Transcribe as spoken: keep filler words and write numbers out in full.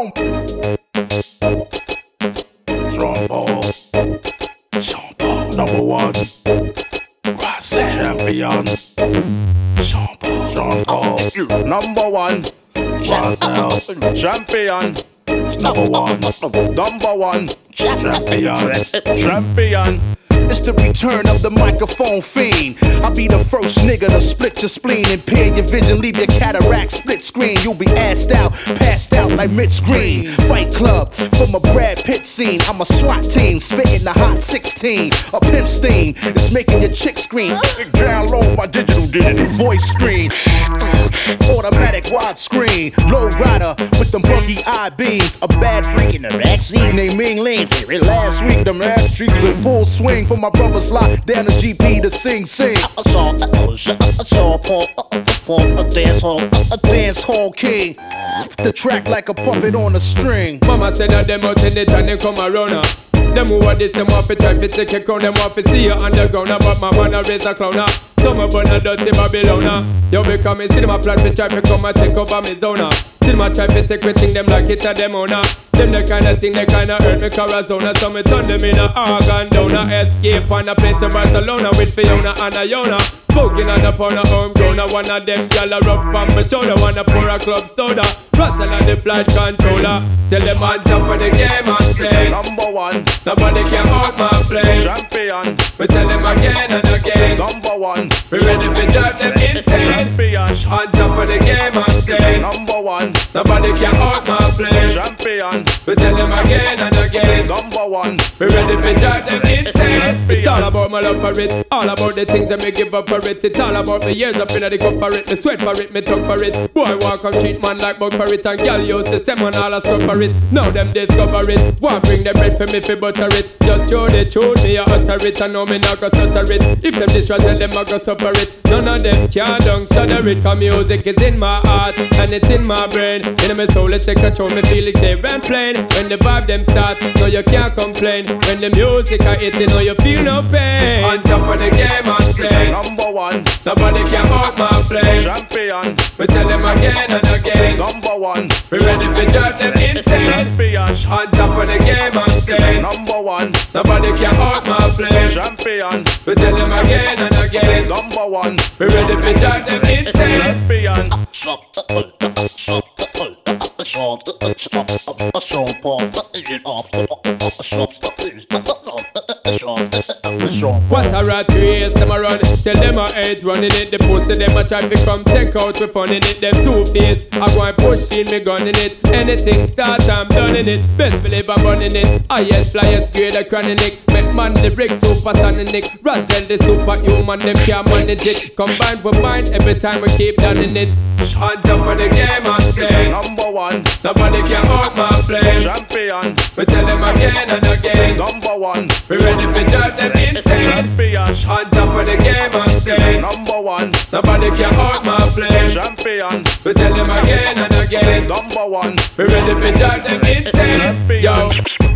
microphone. Strong Paul, Sean Paul, number one. Rising champion, Sean Paul, Sean Paul, number one. Rising champion, number one, number one. Champion, champion. It's the return of the microphone fiend. I'll be the first nigga to split your spleen, impair your vision, leave your cataract split screen. You'll be assed out, passed out like Mitch Green. Fight Club from a Brad Pitt scene. I'm a SWAT team, spitting the hot sixteen. A pimp's theme, it's making your chick scream. Download my digital digital voice screen. Automatic widescreen, low rider with them buggy eye beams. A bad freak in the backseat named Ming Ling. Last week the ass streaks in full swing. For my brothers locked down the G P to sing, sing. I saw, I saw Paul, Paul, a dance hall, a dance hall king. The track like a puppet on a string. Mama said that them out in the town they come around her. Them who are this, them want to try to take a crown. Them want to see you underground. But my man a raise a clown. Some of them a dirty Babylon. You be coming, see them a plan to try to come and take over me zona. See them a try to take everything them like it a them owner. Them the kind of thing they kind of hurt me Corazona. So me turn them in a organ down. Escape on a plane to Barcelona with Fiona and Iona. Smoking on the phone of homegrown. One of them gyal a rub on my shoulder. Wanna pour a club soda. Russell on the flight controller. Tell them I jump on the game and say number one. Nobody can hold my flame. Champion. We tell them again and again. Number one. We ready to drive them insane. Champion. On top of the game and say number one. Nobody can hold my flame. Champion. We tell them again and again. Number one. We ready to drive them insane. It's all about my love for it. All about the things that me give up for it. It's all about me years up in the cup for it. Me sweat for it, me talk for it. Boy walk on street man like bug for it. And girl use the same one all a scrub for it. Now them discover it. Want bring the bread for me fi butter it. Just show the truth, me a utter it. I know me not go stutter it. If them distrust tell them I go suffer it. None of them can don't shudder it. Cause music is in my heart and it's in my brain. In my soul it take control, me feel it clear and plain. When the vibe them start, no you can't complain. When the music I hit, you know you feel no pain. On top of the game I play number one. Nobody can hold my flame. Champion. We tell them again and again. Number one. We ready to drive them insane. Champion. On top of the game I stay number one. Nobody can hold my flame. Champion. We tell them again and again. Number one. We ready to drive them insane. Champion. What a rat race them a run. Tell them a age running it. The pussy them a try to come take out we fun in it. Them two face I go and push in me gun in it. Anything start I'm done in it. Best believe I'm running it. Highest flyers grade a chronic. Make man the brick super sonic. Russell the superhuman them can't manage it. Combined with mine every time we keep down in it. On top of the game I stay number one. Nobody can hold my flame. Champion. We tell them again and again. Number one. We ready to drive them insane. Champion. On top of the game I stay number one. Nobody can hold my flame. Champion. We tell them again and again. Number one. We ready to drive them insane. Yo.